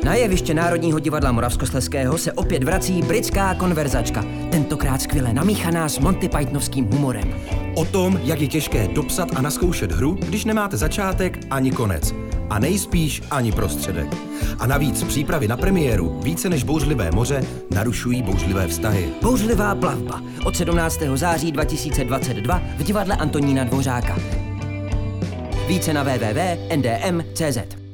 Na jeviště Národního divadla Moravskoslezského se opět vrací britská konverzačka, tentokrát skvěle namíchaná s Monty Pythonovským humorem. O tom, jak je těžké dopsat a nazkoušet hru, když nemáte začátek ani konec. A nejspíš ani prostředek. A navíc přípravy na premiéru více než bouřlivé moře narušují bouřlivé vztahy. Bouřlivá plavba od 17. září 2022 v divadle Antonína Dvořáka. Více na www.ndm.cz.